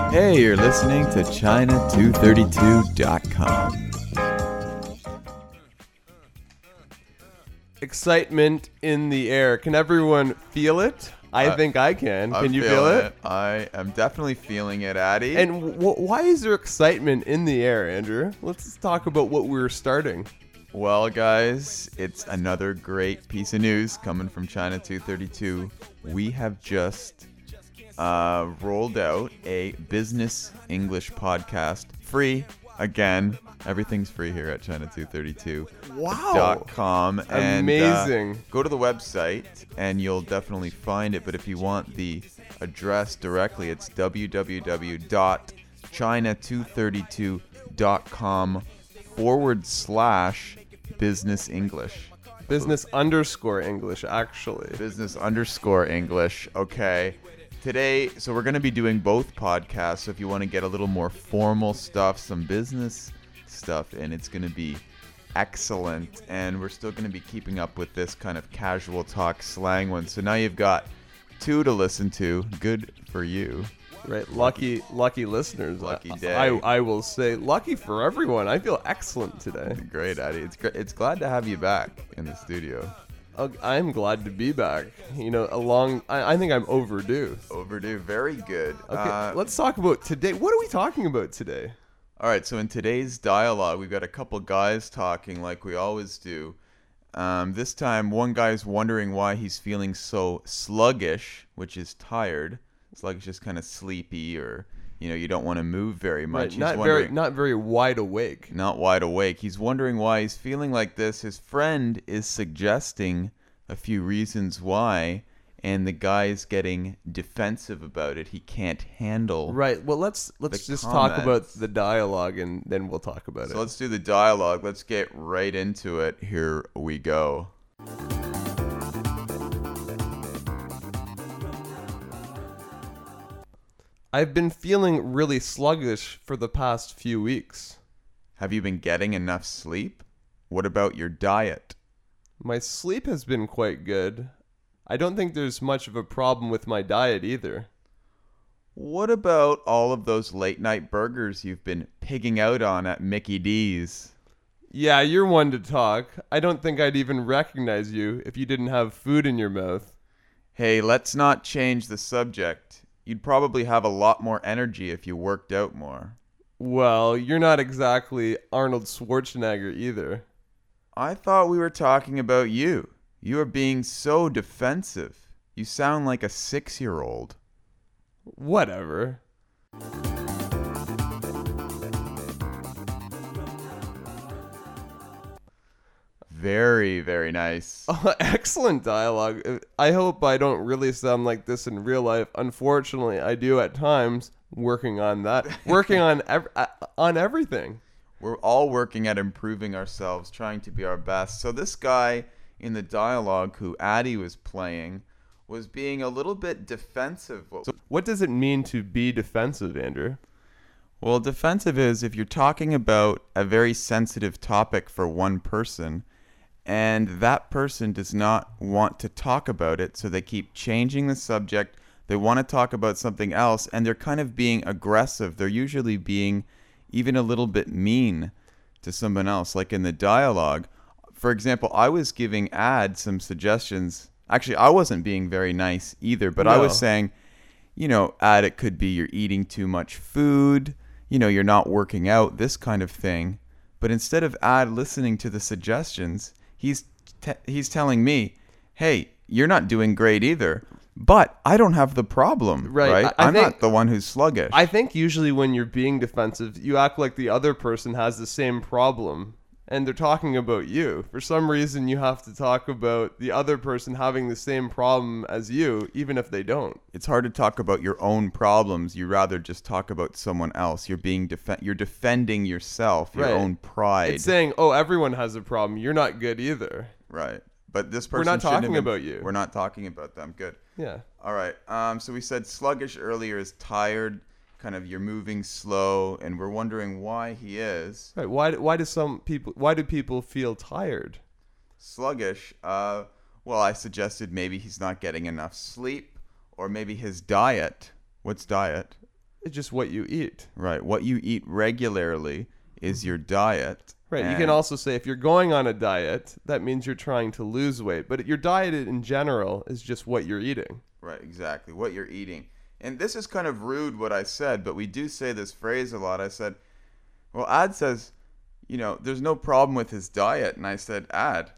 Hey, you're listening to China232.com. Excitement in the air. Can everyone feel it? I think I can. Can you feel it? I am definitely feeling it, Addy. And why is there excitement in the air, Andrew? Let's talk about what we're starting. Well, guys, it's another great piece of news coming from China 232. We have just rolled out a business English podcast, free again. Everything's free here at China232.com. And, amazing. Go to the website and you'll definitely find it. But if you want the address directly, it's www.china232.com/business English. Business _ English, actually. Business _ English. Okay. Today, so we're going to be doing both podcasts. So if you want to get a little more formal stuff, some business stuff, and it's going to be excellent. And we're still going to be keeping up with this kind of casual talk slang one. So now you've got two to listen to. Good for you. Right, lucky listeners. Lucky day. I will say, lucky for everyone. I feel excellent today. Great, Addy. It's glad to have you back in the studio. I'm glad to be back. You know, I think I'm overdue. Overdue. Very good. Okay, let's talk about today. What are we talking about today? All right, so in today's dialogue, we've got a couple guys talking like we always do. This time, one guy's wondering why he's feeling so sluggish, which is tired. Sluggish is kind of sleepy, or you don't want to move very much. Right, not very wide awake. Not wide awake. He's wondering why he's feeling like this. His friend is suggesting a few reasons why, and the guy's getting defensive about it. He can't handle. Right. Well, let's just talk about the dialogue, and then we'll talk about it. So let's do the dialogue. Let's get right into it. Here we go. I've been feeling really sluggish for the past few weeks. Have you been getting enough sleep? What about your diet? My sleep has been quite good. I don't think there's much of a problem with my diet either. What about all of those late night burgers you've been pigging out on at Mickey D's? Yeah, you're one to talk. I don't think I'd even recognize you if you didn't have food in your mouth. Hey, let's not change the subject. You'd probably have a lot more energy if you worked out more. Well, you're not exactly Arnold Schwarzenegger either. I thought we were talking about you. You are being so defensive. You sound like a 6-year-old. Whatever. Very, very nice. Excellent dialogue. I hope I don't really sound like this in real life. Unfortunately, I do at times. Working on that. Working on everything. We're all working at improving ourselves, trying to be our best. So this guy in the dialogue who Addy was playing was being a little bit defensive. So what does it mean to be defensive, Andrew? Well, defensive is if you're talking about a very sensitive topic for one person, and that person does not want to talk about it, so they keep changing the subject. They want to talk about something else, and they're kind of being aggressive. They're usually being even a little bit mean to someone else. Like in the dialogue, for example, I was giving Ad some suggestions. Actually, I wasn't being very nice either, but no. I was saying, Ad, it could be you're eating too much food, you're not working out, this kind of thing. But instead of Ad listening to the suggestions, he's telling me, hey, you're not doing great either. But I don't have the problem, right? I'm not the one who's sluggish. I think usually when you're being defensive, you act like the other person has the same problem. And they're talking about you. For some reason, you have to talk about the other person having the same problem as you, even if they don't. It's hard to talk about your own problems. You rather just talk about someone else. You're defending yourself, your own pride. It's saying, oh, everyone has a problem. You're not good either. Right. But this person We're not talking about you. We're not talking about them. Good. Yeah. All right. So we said sluggish earlier is tired. Kind of you're moving slow, and we're wondering why he is. Right. Why do people feel tired? Sluggish. Well, I suggested maybe he's not getting enough sleep, or maybe his diet. What's diet? It's just what you eat. Right. What you eat regularly is your diet. Right. You And- can also say if you're going on a diet, that means you're trying to lose weight. But your diet in general is just what you're eating. Right, exactly. What you're eating. And this is kind of rude what I said, but we do say this phrase a lot. I said, well, Ad says, there's no problem with his diet. And I said, Ad,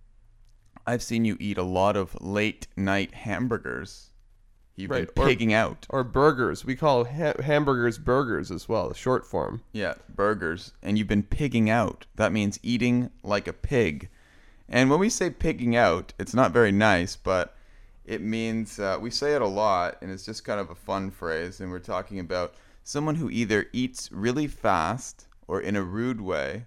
I've seen you eat a lot of late night hamburgers. You've Right, been pigging out. Or burgers. We call hamburgers burgers as well, the short form. Yeah, burgers. And you've been pigging out. That means eating like a pig. And when we say pigging out, it's not very nice, but it means we say it a lot, and it's just kind of a fun phrase. And we're talking about someone who either eats really fast or in a rude way,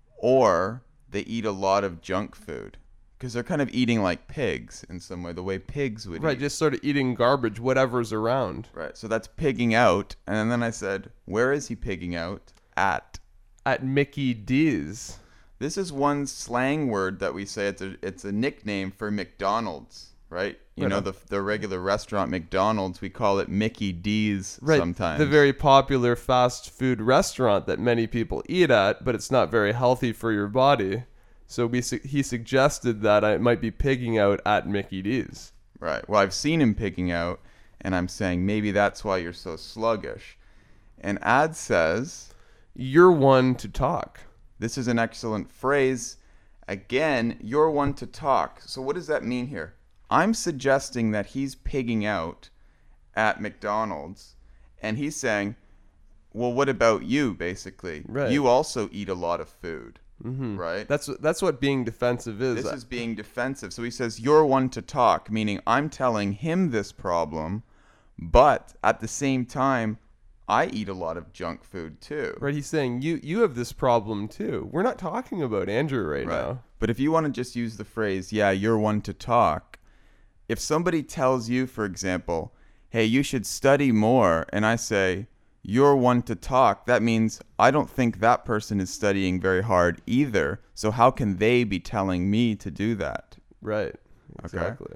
or they eat a lot of junk food. Because they're kind of eating like pigs in some way, the way pigs would Right, eat. just sort of eating garbage, whatever's around. Right, so that's pigging out. And then I said, where is he pigging out? At Mickey D's. This is one slang word that we say. It's a nickname for McDonald's, right? You know, the regular restaurant McDonald's, we call it Mickey D's sometimes. The very popular fast food restaurant that many people eat at, but it's not very healthy for your body. So he suggested that I might be pigging out at Mickey D's. Right. Well, I've seen him pigging out, and I'm saying maybe that's why you're so sluggish. And Ad says, You're one to talk. this is an excellent phrase. Again, you're one to talk. So what does that mean here? I'm suggesting that he's pigging out at McDonald's, and he's saying, well, what about you, basically? Right. You also eat a lot of food, right? That's what being defensive is. This is being defensive. So he says, you're one to talk, meaning I'm telling him this problem, but at the same time, I eat a lot of junk food too. Right, he's saying you have this problem too. We're not talking about Andrew right now. But if you want to just use the phrase, yeah, you're one to talk, if somebody tells you, for example, hey, you should study more, and I say, you're one to talk, that means I don't think that person is studying very hard either. So how can they be telling me to do that? Right, exactly.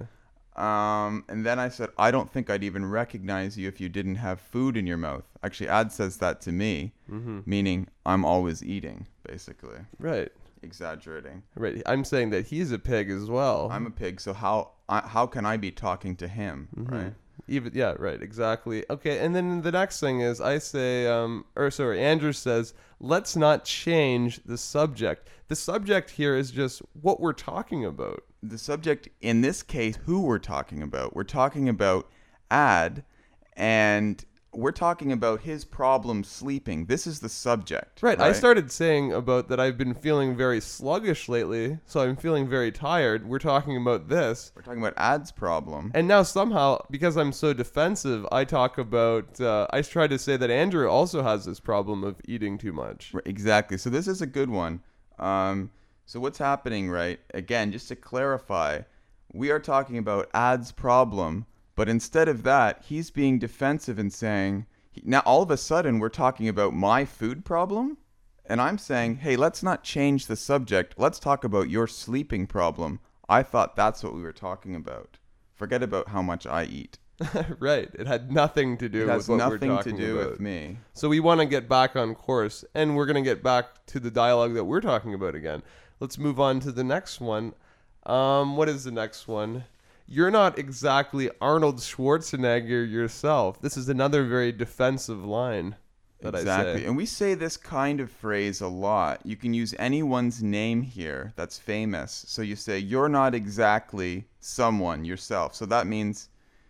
And then I said, I don't think I'd even recognize you if you didn't have food in your mouth. Actually, Ad says that to me, meaning I'm always eating, basically. Right. Exaggerating. Right. I'm saying that he's a pig as well. I'm a pig, so how can I be talking to him, right? Right, exactly. Okay, and then the next thing is I say, Andrew says, let's not change the subject. The subject here is just what we're talking about. The subject, in this case, who we're talking about. We're talking about Ad, and we're talking about his problem sleeping. This is the subject. Right. I started saying about that I've been feeling very sluggish lately, so I'm feeling very tired. We're talking about this. We're talking about Ad's problem. And now somehow, because I'm so defensive, I talk about, I try to say that Andrew also has this problem of eating too much. Exactly. So this is a good one. So what's happening, right? Again, just to clarify, we are talking about Ad's problem, but instead of that, he's being defensive and saying, now all of a sudden we're talking about my food problem? And I'm saying, hey, let's not change the subject. Let's talk about your sleeping problem. I thought that's what we were talking about. Forget about how much I eat. Right. It had nothing to do It with has what we're nothing to talking do about. with me. So we want to get back on course, and we're going to get back to the dialogue that we're talking about again. Let's move on to the next one. What is the next one? You're not exactly Arnold Schwarzenegger yourself. This is another very defensive line that I say. And we say this kind of phrase a lot. You can use anyone's name here that's famous. So you say, you're not exactly someone yourself. So that means,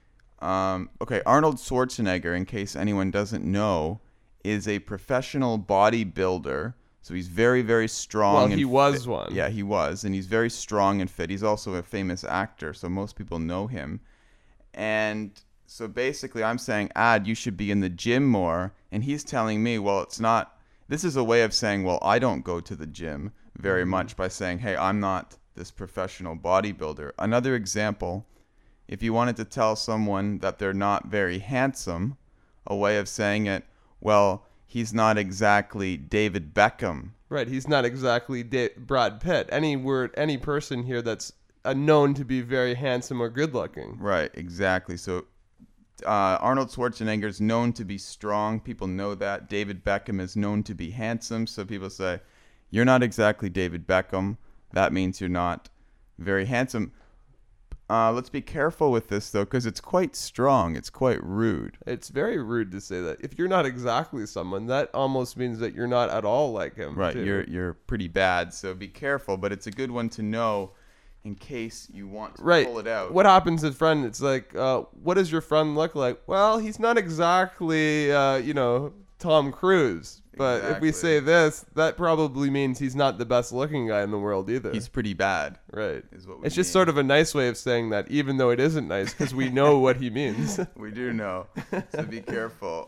Arnold Schwarzenegger, in case anyone doesn't know, is a professional bodybuilder. So he's very, very strong. Well, he was one. Yeah, he was. And he's very strong and fit. He's also a famous actor, so most people know him. And so basically I'm saying, Ad, you should be in the gym more. And he's telling me, well, it's not. This is a way of saying, well, I don't go to the gym very much by saying, hey, I'm not this professional bodybuilder. Another example, if you wanted to tell someone that they're not very handsome, a way of saying it, well, he's not exactly David Beckham. Right, he's not exactly Brad Pitt. Any person here that's known to be very handsome or good looking. Right, exactly. So Arnold Schwarzenegger is known to be strong. People know that. David Beckham is known to be handsome. So people say, you're not exactly David Beckham. That means you're not very handsome. Let's be careful with this, though, because it's quite strong. It's quite rude. It's very rude to say that. If you're not exactly someone, that almost means that you're not at all like him. Right. Too. You're pretty bad. So be careful. But it's a good one to know in case you want to pull it out. What happens to a friend? It's like, what does your friend look like? Well, he's not exactly, Tom Cruise. But if we say this, that probably means he's not the best looking guy in the world either. He's pretty bad. Right. Is what we it's just mean. sort of a nice way of saying that, even though it isn't nice, because we know what he means. We do know. So be careful.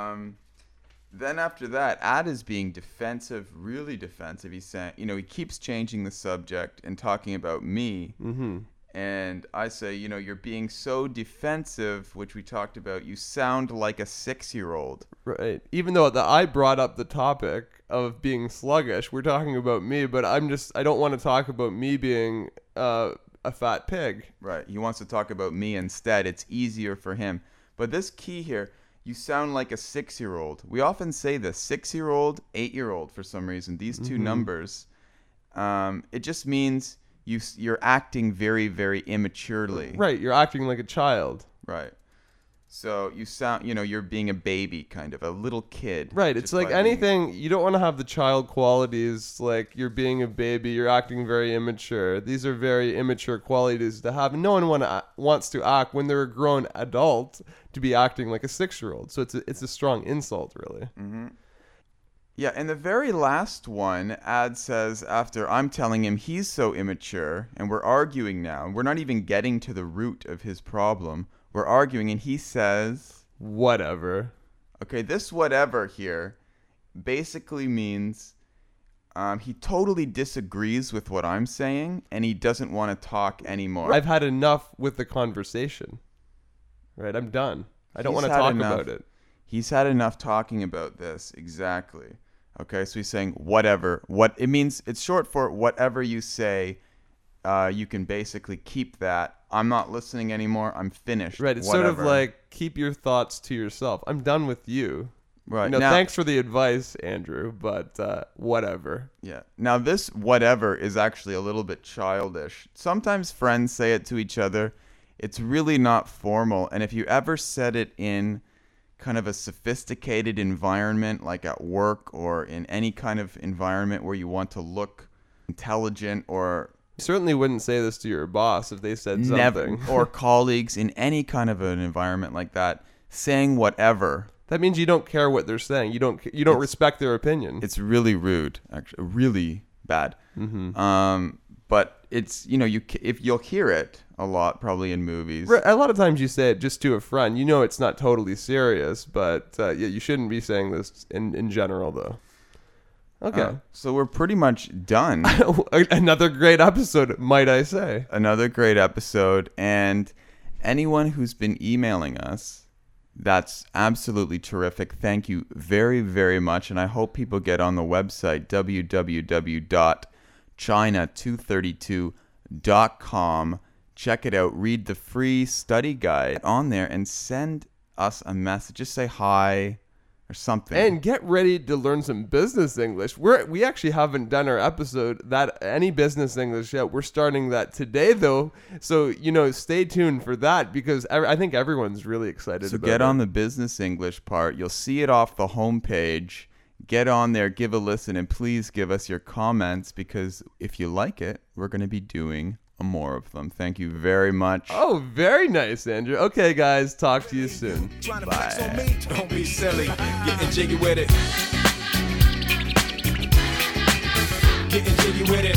Then after that, Ad is being defensive, really defensive. He's saying, he keeps changing the subject and talking about me. Mm-hmm. And I say, you're being so defensive, which we talked about. You sound like a 6-year-old. Right. Even though I brought up the topic of being sluggish, we're talking about me, but I don't want to talk about me being a fat pig. Right. He wants to talk about me instead. It's easier for him. But this key here, you sound like a 6-year-old. We often say this, 6-year-old, 8-year-old for some reason. These two numbers, it just means you're acting very, very immaturely. Right. You're acting like a child. Right. So you sound, you're being a baby, kind of a little kid. Right. It's like anything, you don't want to have the child qualities, like you're being a baby, you're acting very immature. These are very immature qualities to have. And no one wants to act when they're a grown adult to be acting like a 6-year-old. So it's a strong insult, really. Mm-hmm. Yeah, and the very last one, Ad says, after I'm telling him he's so immature, and we're arguing now, and we're not even getting to the root of his problem. We're arguing, and he says... Whatever. Okay, this whatever here basically means he totally disagrees with what I'm saying, and he doesn't want to talk anymore. I've had enough with the conversation. Right, I'm done. I don't want to talk about it. He's had enough talking about this, exactly. Okay, so he's saying whatever. It means it's short for whatever you say. You can basically keep that. I'm not listening anymore. I'm finished. Right. It's whatever. Sort of like keep your thoughts to yourself. I'm done with you. Right. Now, thanks for the advice, Andrew, but whatever. Yeah. Now, this whatever is actually a little bit childish. Sometimes friends say it to each other. It's really not formal. And if you ever said it in kind of a sophisticated environment, like at work or in any kind of environment where you want to look intelligent, or you certainly wouldn't say this to your boss if they said something. Or colleagues in any kind of an environment like that, saying whatever. That means you don't care what they're saying. You don't respect their opinion. It's really rude, actually, really bad. Mm-hmm. But it's, if you'll hear it a lot, probably in movies. A lot of times you say it just to a friend. It's not totally serious, but you shouldn't be saying this in general, though. Okay. So we're pretty much done. Another great episode, might I say. Another great episode. And anyone who's been emailing us, that's absolutely terrific. Thank you very, very much. And I hope people get on the website, www.china232.com. Check it out. Read the free study guide on there and send us a message. Just say hi or something. And get ready to learn some business English. We actually haven't done our episode any business English yet. We're starting that today, though. So, stay tuned for that, because I think everyone's really excited about it. So get on the business English part. You'll see it off the homepage. Get on there, give a listen, and please give us your comments, because if you like it, we're going to be doing more of them. Thank you very much. Oh, very nice, Andrew. Okay, guys, talk to you soon. Bye. Don't be silly. Getting jiggy with it. Getting jiggy with it.